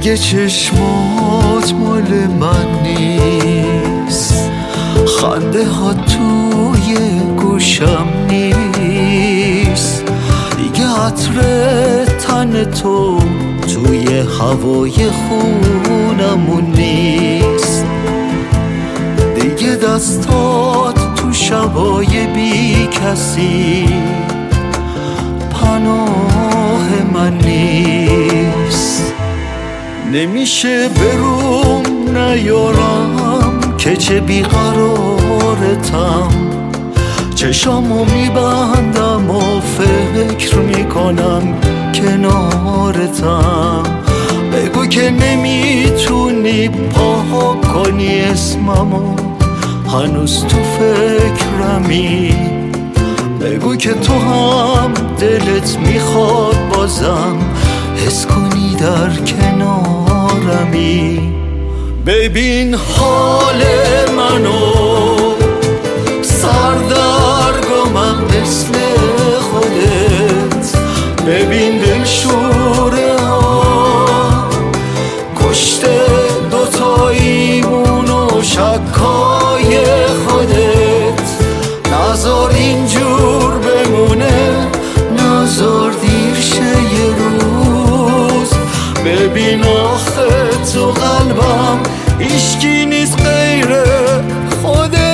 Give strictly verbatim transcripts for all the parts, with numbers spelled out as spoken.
دیگه چشمات مال من نیست، خنده ها توی گوشم نیست، دیگه عطر تن تو توی هوای خونمون نیست، دیگه دستات تو شبای بی کسی پناه من نیست. نمیشه بروم نیارم که چه بیقرارتم، چشامو میبندم و فکر میکنم کنارتم، بگو که نمیتونی پاک کنی اسممو هنوز تو فکرمی، بگو که تو هم دلت میخواد بازم حس کنی در کنارمی. ببین حال منو سردرگمم مثل خودت، ببین دلشوره ها کشته دوتاییمون و شکای خودت، نذار اینجور بمونه، نذار دیر شه یه روز، ببین آخه تو قلبم هیچکی نیست غیر خودت.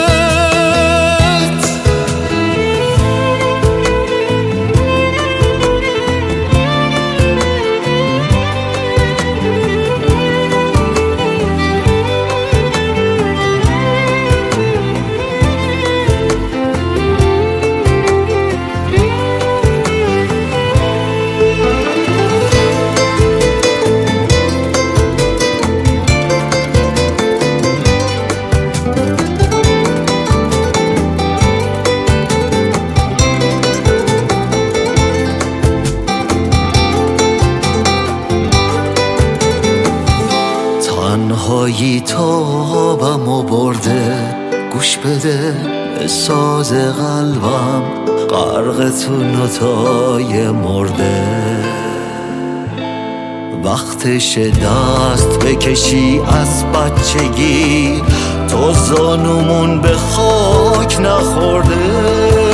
تنهایی تابمو برده، گوش بده به ساز قلبم غرق تو نوتای مرده، وقتش دست بکشی از بچگی تو زانومون به خاک نخورده،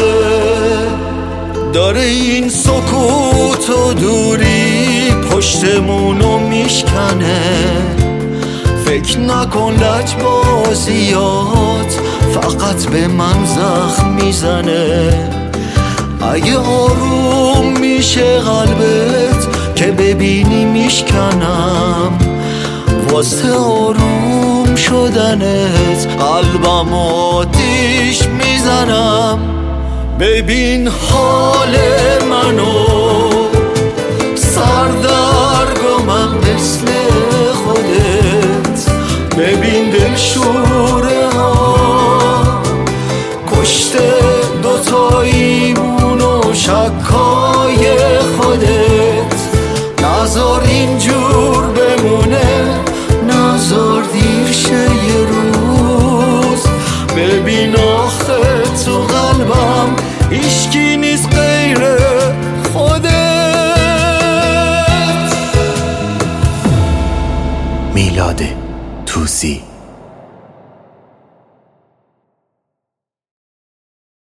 داره این سکوت و دوری پشتمونو میشکنه، فکر نکن لجبازیات فقط به من زخم میزنه، اگه آروم میشه قلبت که ببینی میشکنم، واسه آروم شدنت قلبم آتیش میزنم. ببین حال منو سردرگمم مثل خودت، ببین دلشوره ها کشته دوتاییمون و شکای خودت، نذار اینجور بمونه، نذار دیر شه یه روز، ببین آخه تو قلبم هیچکی نیست غیر خودت. میلاد توسی.